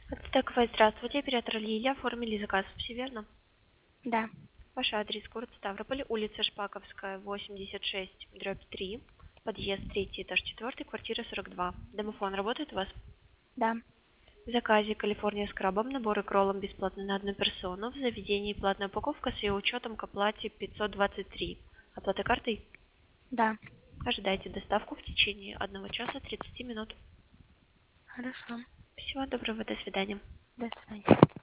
Ацтековая, здравствуйте, оператор Лилия, оформили заказ, все верно? Да, Ваш адрес, город Ставрополь, улица Шпаковская, 86, дробь 3, подъезд 3, этаж 4, квартира 42. Домофон работает у вас? да. В заказе Калифорния с крабом, набор и кроллом бесплатно на одну персону, в заведении платная упаковка с ее учетом к оплате 523. Оплата картой? Да. Ожидайте доставку в течение 1 часа 30 минут. Хорошо. Всего доброго, до свидания. До свидания.